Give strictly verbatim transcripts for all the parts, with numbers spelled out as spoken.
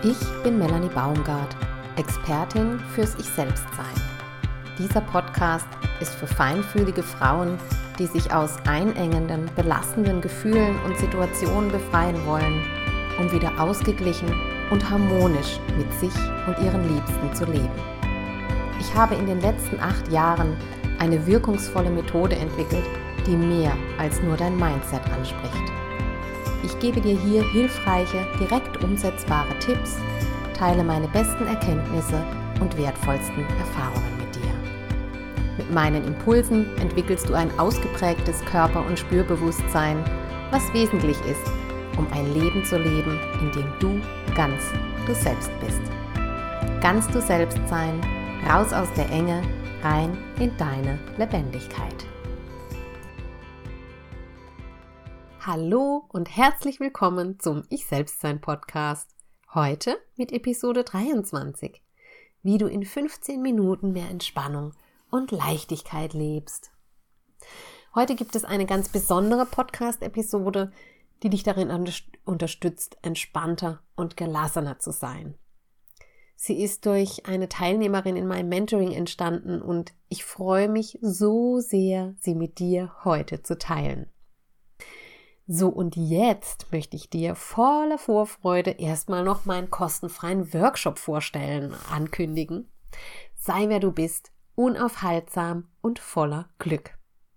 Ich bin Melanie Baumgart, Expertin fürs Ich-Selbst-Sein. Dieser Podcast ist für feinfühlige Frauen, die sich aus einengenden, belastenden Gefühlen und Situationen befreien wollen, um wieder ausgeglichen und harmonisch mit sich und ihren Liebsten zu leben. Ich habe in den letzten acht Jahren eine wirkungsvolle Methode entwickelt, die mehr als nur dein Mindset anspricht. Ich gebe dir hier hilfreiche, direkt umsetzbare Tipps, teile meine besten Erkenntnisse und wertvollsten Erfahrungen mit dir. Mit meinen Impulsen entwickelst du ein ausgeprägtes Körper- und Spürbewusstsein, was wesentlich ist, um ein Leben zu leben, in dem du ganz du selbst bist. Ganz du selbst sein, raus aus der Enge, rein in deine Lebendigkeit. Hallo und herzlich willkommen zum Ich-Selbst-Sein-Podcast. Heute mit Episode dreiundzwanzig, wie du in fünfzehn Minuten mehr Entspannung und Leichtigkeit lebst. Heute gibt es eine ganz besondere Podcast-Episode, die dich darin unterstützt, entspannter und gelassener zu sein. Sie ist durch eine Teilnehmerin in meinem Mentoring entstanden und ich freue mich so sehr, sie mit dir heute zu teilen. So, und jetzt möchte ich dir voller Vorfreude erstmal noch meinen kostenfreien Workshop vorstellen, ankündigen. Sei wer du bist, unaufhaltsam und voller Glück.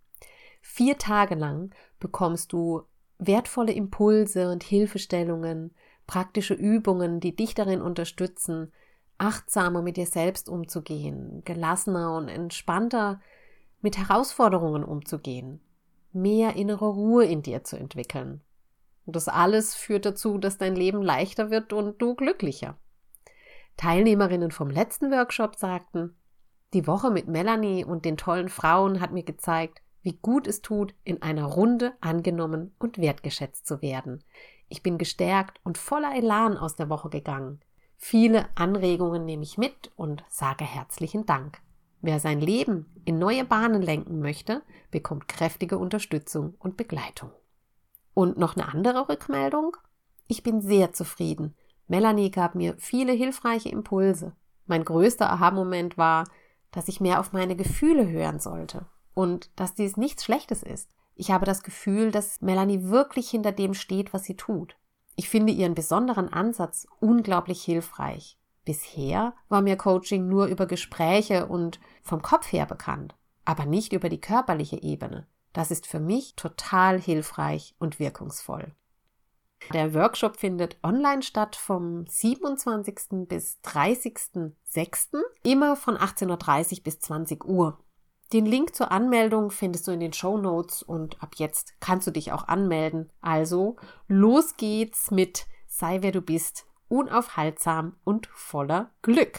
Vier Tage lang bekommst du wertvolle Impulse und Hilfestellungen, praktische Übungen, die dich darin unterstützen, achtsamer mit dir selbst umzugehen, gelassener und entspannter mit Herausforderungen umzugehen, mehr innere Ruhe in dir zu entwickeln. Und das alles führt dazu, dass dein Leben leichter wird und du glücklicher. Teilnehmerinnen vom letzten Workshop sagten, die Woche mit Melanie und den tollen Frauen hat mir gezeigt, wie gut es tut, in einer Runde angenommen und wertgeschätzt zu werden. Ich bin gestärkt und voller Elan aus der Woche gegangen. Viele Anregungen nehme ich mit und sage herzlichen Dank. Wer sein Leben in neue Bahnen lenken möchte, bekommt kräftige Unterstützung und Begleitung. Und noch eine andere Rückmeldung? Ich bin sehr zufrieden. Melanie gab mir viele hilfreiche Impulse. Mein größter Aha-Moment war, dass ich mehr auf meine Gefühle hören sollte und dass dies nichts Schlechtes ist. Ich habe das Gefühl, dass Melanie wirklich hinter dem steht, was sie tut. Ich finde ihren besonderen Ansatz unglaublich hilfreich. Bisher war mir Coaching nur über Gespräche und vom Kopf her bekannt, aber nicht über die körperliche Ebene. Das ist für mich total hilfreich und wirkungsvoll. Der Workshop findet online statt vom siebenundzwanzigsten bis dreißigsten sechsten immer von achtzehn Uhr dreißig bis zwanzig Uhr. Den Link zur Anmeldung findest du in den Shownotes und ab jetzt kannst du dich auch anmelden. Also los geht's mit Sei wer du bist, unaufhaltsam und voller Glück.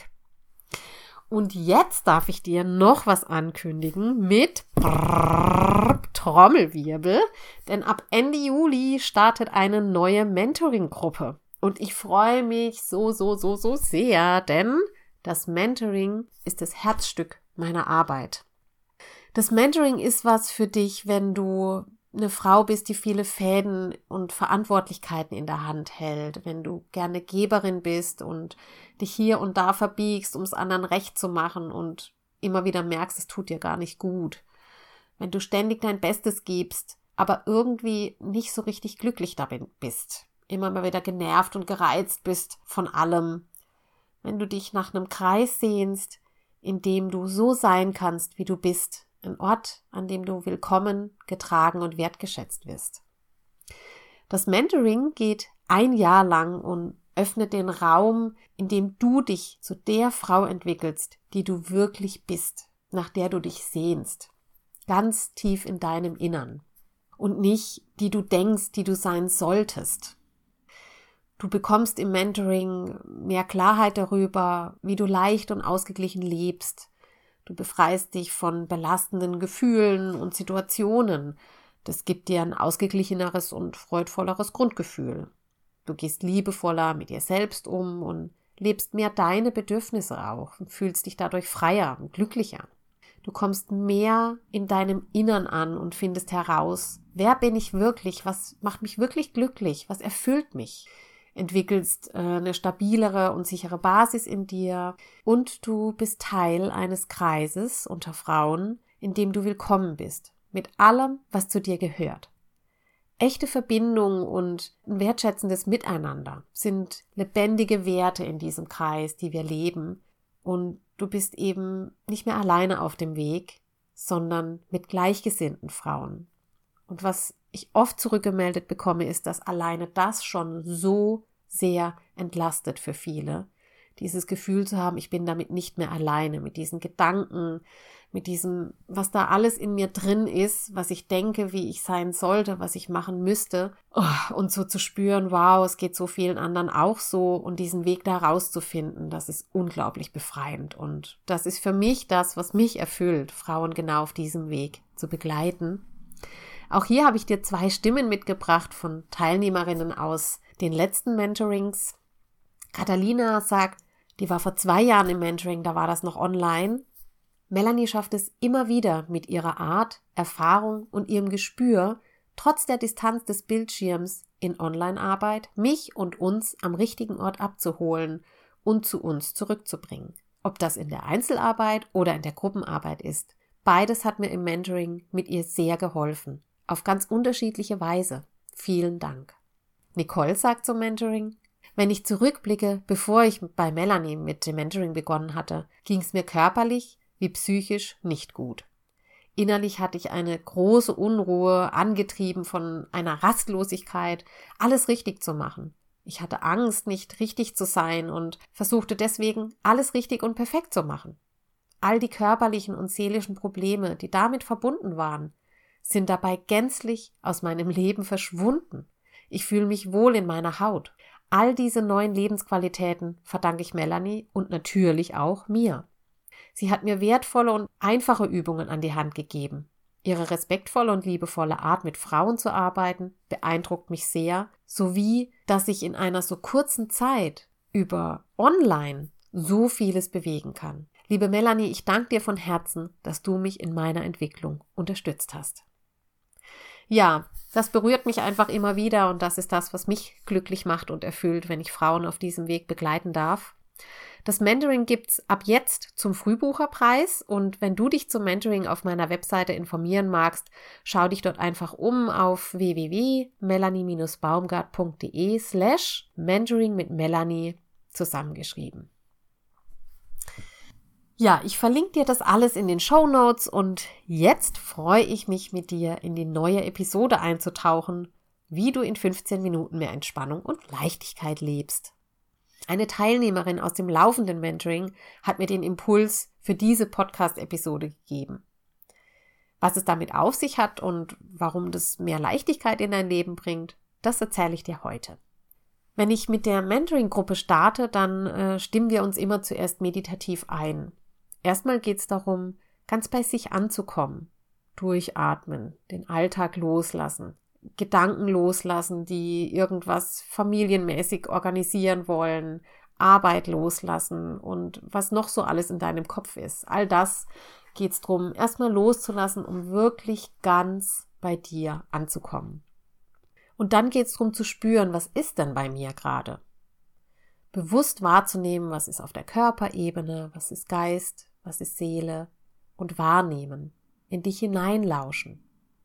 Und jetzt darf ich dir noch was ankündigen mit Brrr, Trommelwirbel, denn ab Ende Juli startet eine neue Mentoring-Gruppe. Und ich freue mich so, so, so, so sehr, denn das Mentoring ist das Herzstück meiner Arbeit. Das Mentoring ist was für dich, wenn du eine Frau bist, die viele Fäden und Verantwortlichkeiten in der Hand hält, wenn du gerne Geberin bist und dich hier und da verbiegst, um es anderen recht zu machen und immer wieder merkst, es tut dir gar nicht gut. Wenn du ständig dein Bestes gibst, aber irgendwie nicht so richtig glücklich damit bist, immer mal wieder genervt und gereizt bist von allem. Wenn du dich nach einem Kreis sehnst, in dem du so sein kannst, wie du bist, ein Ort, an dem du willkommen, getragen und wertgeschätzt wirst. Das Mentoring geht ein Jahr lang und öffnet den Raum, in dem du dich zu der Frau entwickelst, die du wirklich bist, nach der du dich sehnst, ganz tief in deinem Innern und nicht, die du denkst, die du sein solltest. Du bekommst im Mentoring mehr Klarheit darüber, wie du leicht und ausgeglichen lebst. Du befreist dich von belastenden Gefühlen und Situationen. Das gibt dir ein ausgeglicheneres und freudvolleres Grundgefühl. Du gehst liebevoller mit dir selbst um und lebst mehr deine Bedürfnisse auch und fühlst dich dadurch freier und glücklicher. Du kommst mehr in deinem Innern an und findest heraus, wer bin ich wirklich, was macht mich wirklich glücklich, was erfüllt mich. entwickelst äh, eine stabilere und sichere Basis in dir und du bist Teil eines Kreises unter Frauen, in dem du willkommen bist, mit allem, was zu dir gehört. Echte Verbindung und ein wertschätzendes Miteinander sind lebendige Werte in diesem Kreis, die wir leben, und du bist eben nicht mehr alleine auf dem Weg, sondern mit gleichgesinnten Frauen. Und was ich oft zurückgemeldet bekomme, ist, dass alleine das schon so sehr entlastet für viele. Dieses Gefühl zu haben, ich bin damit nicht mehr alleine, mit diesen Gedanken, mit diesem, was da alles in mir drin ist, was ich denke, wie ich sein sollte, was ich machen müsste. Oh, und so zu spüren, wow, es geht so vielen anderen auch so, und diesen Weg da rauszufinden, das ist unglaublich befreiend. Und das ist für mich das, was mich erfüllt, Frauen genau auf diesem Weg zu begleiten. Auch hier habe ich dir zwei Stimmen mitgebracht von Teilnehmerinnen aus den letzten Mentorings. Catalina sagt, die war vor zwei Jahren im Mentoring, da war das noch online. Melanie schafft es immer wieder mit ihrer Art, Erfahrung und ihrem Gespür, trotz der Distanz des Bildschirms in Online-Arbeit, mich und uns am richtigen Ort abzuholen und zu uns zurückzubringen. Ob das in der Einzelarbeit oder in der Gruppenarbeit ist, beides hat mir im Mentoring mit ihr sehr geholfen. Auf ganz unterschiedliche Weise. Vielen Dank. Nicole sagt zum Mentoring, wenn ich zurückblicke, bevor ich bei Melanie mit dem Mentoring begonnen hatte, ging es mir körperlich wie psychisch nicht gut. Innerlich hatte ich eine große Unruhe, angetrieben von einer Rastlosigkeit, alles richtig zu machen. Ich hatte Angst, nicht richtig zu sein und versuchte deswegen, alles richtig und perfekt zu machen. All die körperlichen und seelischen Probleme, die damit verbunden waren, sind dabei gänzlich aus meinem Leben verschwunden. Ich fühle mich wohl in meiner Haut. All diese neuen Lebensqualitäten verdanke ich Melanie und natürlich auch mir. Sie hat mir wertvolle und einfache Übungen an die Hand gegeben. Ihre respektvolle und liebevolle Art, mit Frauen zu arbeiten, beeindruckt mich sehr, sowie, dass ich in einer so kurzen Zeit über online so vieles bewegen kann. Liebe Melanie, ich danke dir von Herzen, dass du mich in meiner Entwicklung unterstützt hast. Ja, das berührt mich einfach immer wieder, und das ist das, was mich glücklich macht und erfüllt, wenn ich Frauen auf diesem Weg begleiten darf. Das Mentoring gibt's ab jetzt zum Frühbucherpreis, und wenn du dich zum Mentoring auf meiner Webseite informieren magst, schau dich dort einfach um auf w w w punkt melanie baumgart punkt d e slash mentoring mit Melanie zusammengeschrieben. Ja, ich verlinke dir das alles in den Shownotes, und jetzt freue ich mich, mit dir in die neue Episode einzutauchen, wie du in fünfzehn Minuten mehr Entspannung und Leichtigkeit lebst. Eine Teilnehmerin aus dem laufenden Mentoring hat mir den Impuls für diese Podcast-Episode gegeben. Was es damit auf sich hat und warum das mehr Leichtigkeit in dein Leben bringt, das erzähle ich dir heute. Wenn ich mit der Mentoring-Gruppe starte, dann äh, stimmen wir uns immer zuerst meditativ ein. Erstmal geht es darum, ganz bei sich anzukommen, durchatmen, den Alltag loslassen, Gedanken loslassen, die irgendwas familienmäßig organisieren wollen, Arbeit loslassen und was noch so alles in deinem Kopf ist. All das geht es darum, erstmal loszulassen, um wirklich ganz bei dir anzukommen. Und dann geht es darum zu spüren, was ist denn bei mir gerade? Bewusst wahrzunehmen, was ist auf der Körperebene, was ist Geist, was ist Seele, und wahrnehmen, in dich hineinlauschen.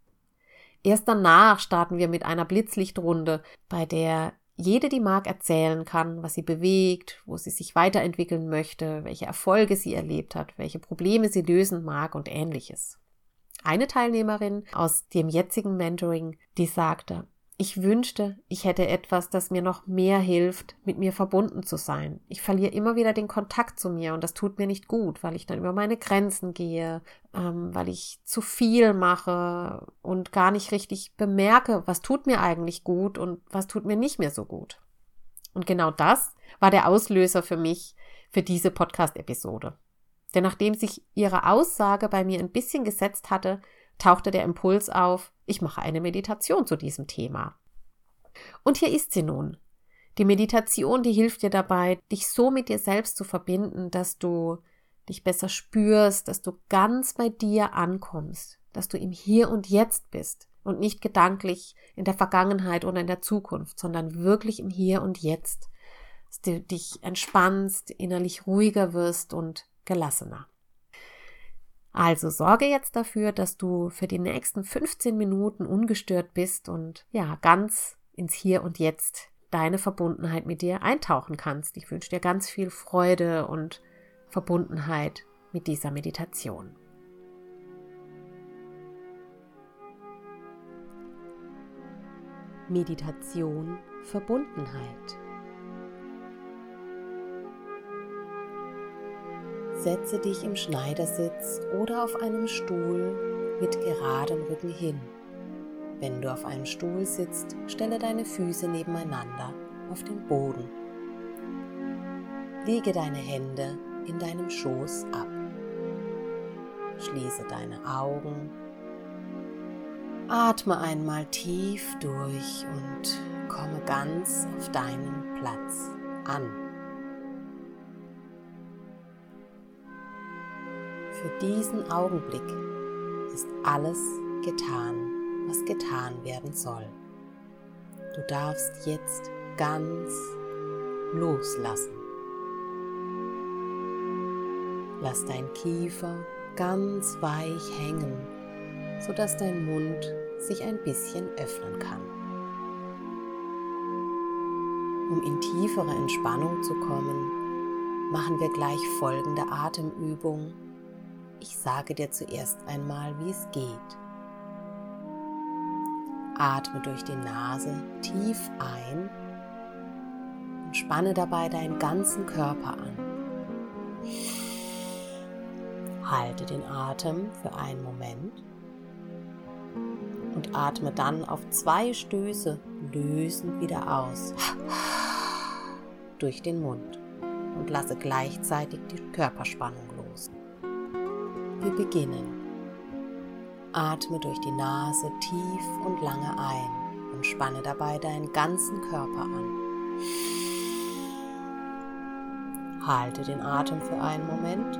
Erst danach starten wir mit einer Blitzlichtrunde, bei der jede, die mag, erzählen kann, was sie bewegt, wo sie sich weiterentwickeln möchte, welche Erfolge sie erlebt hat, welche Probleme sie lösen mag und Ähnliches. Eine Teilnehmerin aus dem jetzigen Mentoring, die sagte, ich wünschte, ich hätte etwas, das mir noch mehr hilft, mit mir verbunden zu sein. Ich verliere immer wieder den Kontakt zu mir, und das tut mir nicht gut, weil ich dann über meine Grenzen gehe, ähm, weil ich zu viel mache und gar nicht richtig bemerke, was tut mir eigentlich gut und was tut mir nicht mehr so gut. Und genau das war der Auslöser für mich für diese Podcast-Episode. Denn nachdem sich ihre Aussage bei mir ein bisschen gesetzt hatte, tauchte der Impuls auf, ich mache eine Meditation zu diesem Thema. Und hier ist sie nun. Die Meditation, die hilft dir dabei, dich so mit dir selbst zu verbinden, dass du dich besser spürst, dass du ganz bei dir ankommst, dass du im Hier und Jetzt bist, und nicht gedanklich in der Vergangenheit oder in der Zukunft, sondern wirklich im Hier und Jetzt, dass du dich entspannst, innerlich ruhiger wirst und gelassener. Also sorge jetzt dafür, dass du für die nächsten fünfzehn Minuten ungestört bist und ja, ganz ins Hier und Jetzt deine Verbundenheit mit dir eintauchen kannst. Ich wünsche dir ganz viel Freude und Verbundenheit mit dieser Meditation. Meditation Verbundenheit. Setze dich im Schneidersitz oder auf einem Stuhl mit geradem Rücken hin. Wenn du auf einem Stuhl sitzt, stelle deine Füße nebeneinander auf den Boden. Lege deine Hände in deinem Schoß ab. Schließe deine Augen. Atme einmal tief durch und komme ganz auf deinen Platz an. Für diesen Augenblick ist alles getan, was getan werden soll. Du darfst jetzt ganz loslassen. Lass dein Kiefer ganz weich hängen, sodass dein Mund sich ein bisschen öffnen kann. Um in tiefere Entspannung zu kommen, machen wir gleich folgende Atemübung. Ich sage dir zuerst einmal, wie es geht. Atme durch die Nase tief ein und spanne dabei deinen ganzen Körper an. Halte den Atem für einen Moment und atme dann auf zwei Stöße lösend wieder aus durch den Mund und lasse gleichzeitig die Körperspannung los. Wir beginnen. Atme durch die Nase tief und lange ein und spanne dabei deinen ganzen Körper an. Halte den Atem für einen Moment.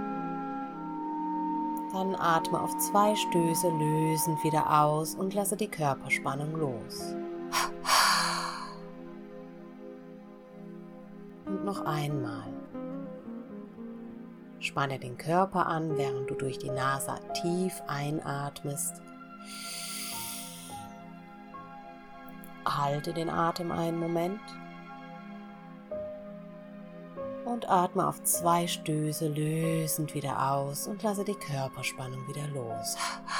Dann atme auf zwei Stöße lösend wieder aus und lasse die Körperspannung los. Und noch einmal. Spanne den Körper an, während du durch die Nase tief einatmest. Halte den Atem einen Moment. Und atme auf zwei Stöße lösend wieder aus und lasse die Körperspannung wieder los.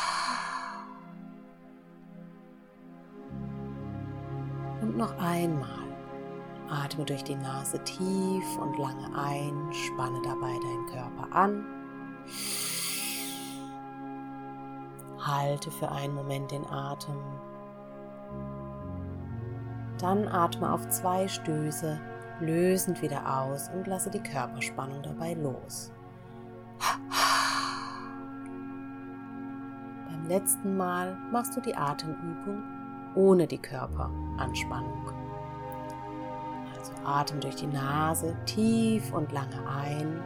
Und noch einmal. Atme durch die Nase tief und lange ein, spanne dabei deinen Körper an. Halte für einen Moment den Atem. Dann atme auf zwei Stöße lösend wieder aus und lasse die Körperspannung dabei los. Beim letzten Mal machst du die Atemübung ohne die Körperanspannung. Also atme durch die Nase tief und lange ein.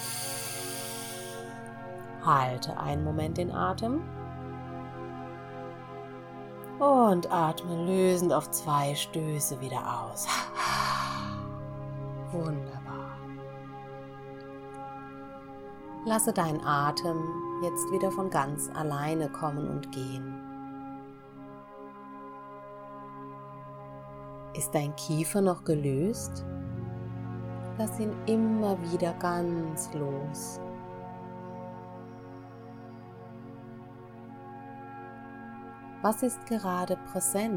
Halte einen Moment den Atem. Und atme lösend auf zwei Stöße wieder aus. Wunderbar. Lasse deinen Atem jetzt wieder von ganz alleine kommen und gehen. Ist dein Kiefer noch gelöst? Lass ihn immer wieder ganz los. Was ist gerade präsent?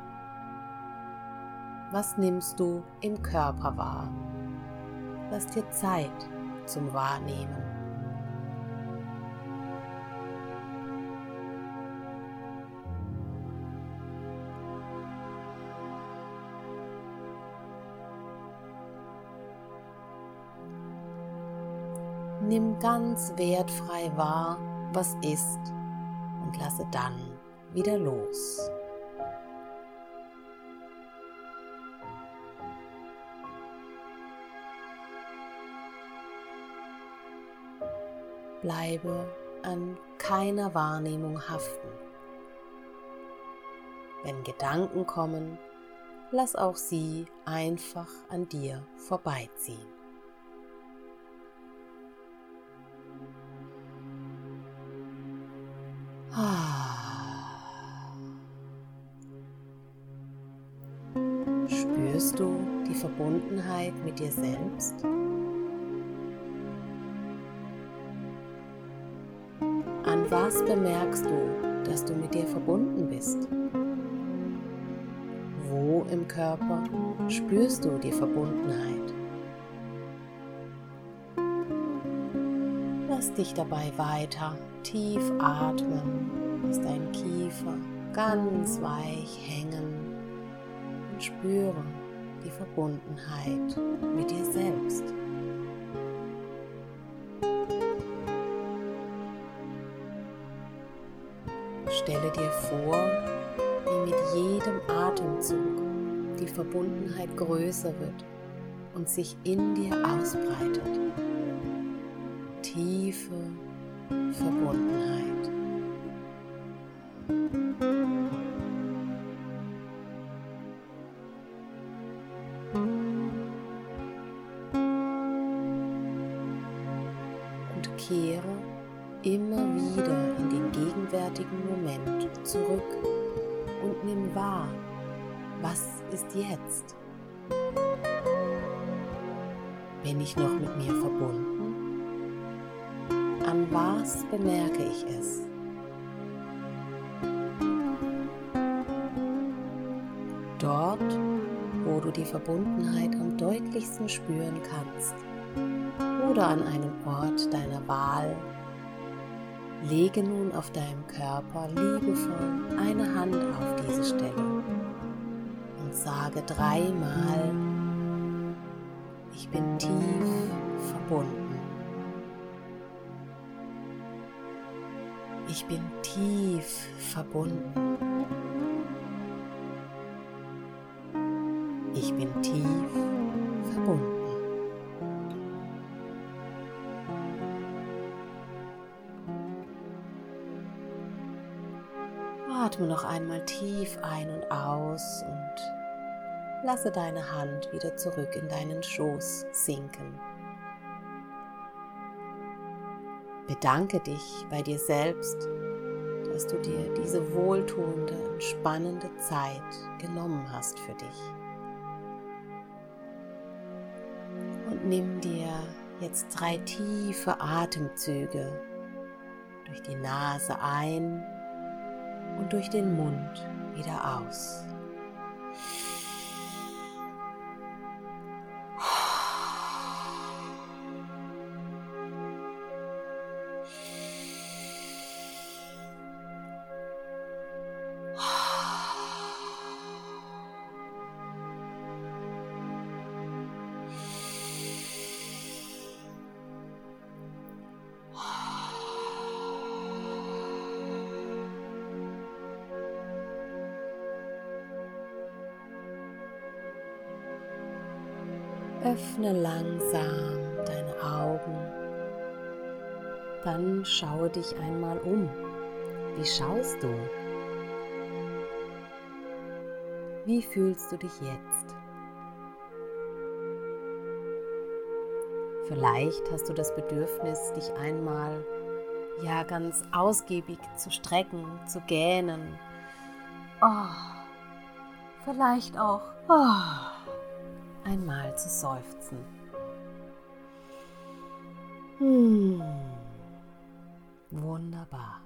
Was nimmst du im Körper wahr? Lass dir Zeit zum Wahrnehmen. Nimm ganz wertfrei wahr, was ist, und lasse dann wieder los. Bleibe an keiner Wahrnehmung haften. Wenn Gedanken kommen, lass auch sie einfach an dir vorbeiziehen. Spürst du die Verbundenheit mit dir selbst? An was bemerkst du, dass du mit dir verbunden bist? Wo im Körper spürst du die Verbundenheit? Lass dich dabei weiter tief atmen, lass deinen Kiefer ganz weich hängen und spüre die Verbundenheit mit dir selbst. Stelle dir vor, wie mit jedem Atemzug die Verbundenheit größer wird und sich in dir ausbreitet. Tiefe Verbundenheit. Und kehre immer wieder in den gegenwärtigen Moment zurück und nimm wahr, was ist jetzt? Bin ich noch mit mir verbunden? An was bemerke ich es? Dort, wo du die Verbundenheit am deutlichsten spüren kannst, oder an einem Ort deiner Wahl, lege nun auf deinem Körper liebevoll eine Hand auf diese Stelle und sage dreimal: Ich bin tief verbunden. Ich bin tief verbunden. Ich bin tief verbunden. Atme noch einmal tief ein und aus und lasse deine Hand wieder zurück in deinen Schoß sinken. Bedanke dich bei dir selbst, dass du dir diese wohltuende, entspannende Zeit genommen hast für dich. Und nimm dir jetzt drei tiefe Atemzüge durch die Nase ein und durch den Mund wieder aus. Öffne langsam deine Augen, dann schaue dich einmal um. Wie schaust du? Wie fühlst du dich jetzt? Vielleicht hast du das Bedürfnis, dich einmal ja ganz ausgiebig zu strecken, zu gähnen. Oh, vielleicht auch oh, einmal zu seufzen. Hm, wunderbar.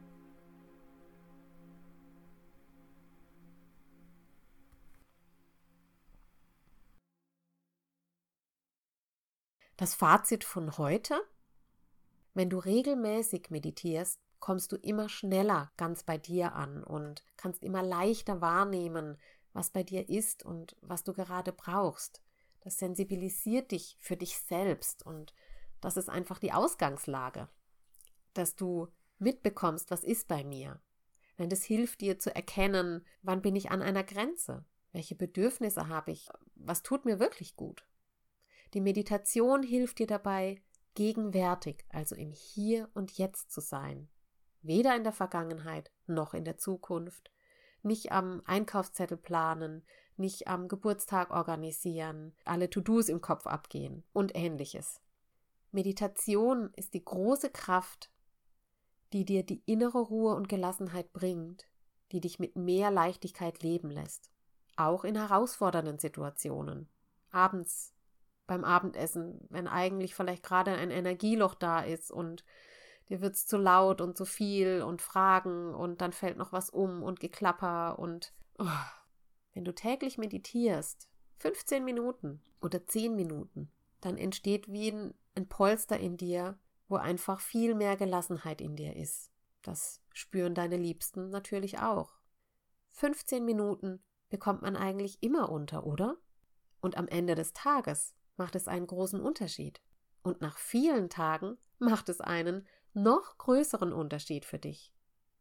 Das Fazit von heute: Wenn du regelmäßig meditierst, kommst du immer schneller ganz bei dir an und kannst immer leichter wahrnehmen, was bei dir ist und was du gerade brauchst. Das sensibilisiert dich für dich selbst und das ist einfach die Ausgangslage, dass du mitbekommst, was ist bei mir. Denn das hilft dir zu erkennen, wann bin ich an einer Grenze, welche Bedürfnisse habe ich, was tut mir wirklich gut. Die Meditation hilft dir dabei, gegenwärtig, also im Hier und Jetzt zu sein. Weder in der Vergangenheit noch in der Zukunft, nicht am Einkaufszettel planen, nicht am Geburtstag organisieren, alle To-Dos im Kopf abgehen und Ähnliches. Meditation ist die große Kraft, die dir die innere Ruhe und Gelassenheit bringt, die dich mit mehr Leichtigkeit leben lässt. Auch in herausfordernden Situationen. Abends beim Abendessen, wenn eigentlich vielleicht gerade ein Energieloch da ist und dir wird's zu laut und zu viel und Fragen und dann fällt noch was um und Geklapper und oh. Wenn du täglich meditierst, fünfzehn Minuten oder zehn Minuten, dann entsteht wie ein, ein Polster in dir, wo einfach viel mehr Gelassenheit in dir ist. Das spüren deine Liebsten natürlich auch. fünfzehn Minuten bekommt man eigentlich immer unter, oder? Und am Ende des Tages macht es einen großen Unterschied. Und nach vielen Tagen macht es einen noch größeren Unterschied für dich.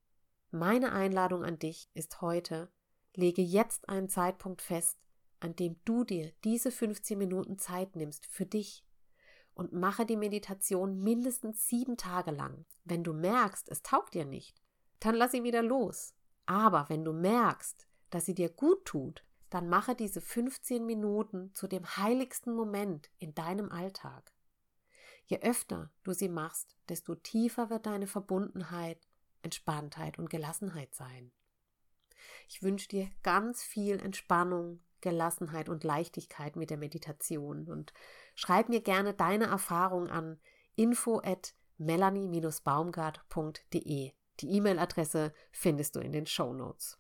Meine Einladung an dich ist heute, lege jetzt einen Zeitpunkt fest, an dem du dir diese fünfzehn Minuten Zeit nimmst für dich und mache die Meditation mindestens sieben Tage lang. Wenn du merkst, es taugt dir nicht, dann lass sie wieder los. Aber wenn du merkst, dass sie dir gut tut, dann mache diese fünfzehn Minuten zu dem heiligsten Moment in deinem Alltag. Je öfter du sie machst, desto tiefer wird deine Verbundenheit, Entspanntheit und Gelassenheit sein. Ich wünsche dir ganz viel Entspannung, Gelassenheit und Leichtigkeit mit der Meditation und schreib mir gerne deine Erfahrung an info at melanie dash baumgart punkt de. Die E-Mail-Adresse findest du in den Shownotes.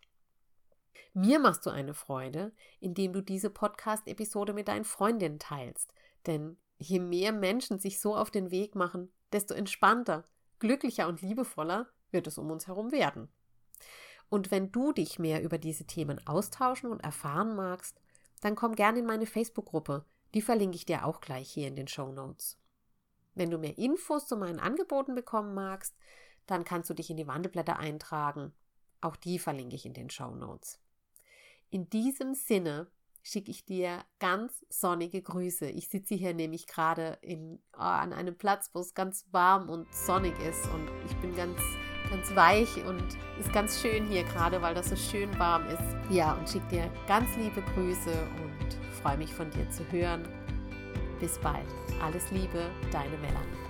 Mir machst du eine Freude, indem du diese Podcast-Episode mit deinen Freundinnen teilst, denn je mehr Menschen sich so auf den Weg machen, desto entspannter, glücklicher und liebevoller wird es um uns herum werden. Und wenn du dich mehr über diese Themen austauschen und erfahren magst, dann komm gerne in meine Facebook-Gruppe, die verlinke ich dir auch gleich hier in den Shownotes. Wenn du mehr Infos zu meinen Angeboten bekommen magst, dann kannst du dich in die Wandelblätter eintragen. Auch die verlinke ich in den Shownotes. In diesem Sinne schicke ich dir ganz sonnige Grüße. Ich sitze hier nämlich gerade in, oh, an einem Platz, wo es ganz warm und sonnig ist und ich bin ganz, ganz weich und ist ganz schön hier gerade, weil das so schön warm ist. Ja, und schicke dir ganz liebe Grüße und freue mich von dir zu hören. Bis bald. Alles Liebe, deine Melanie.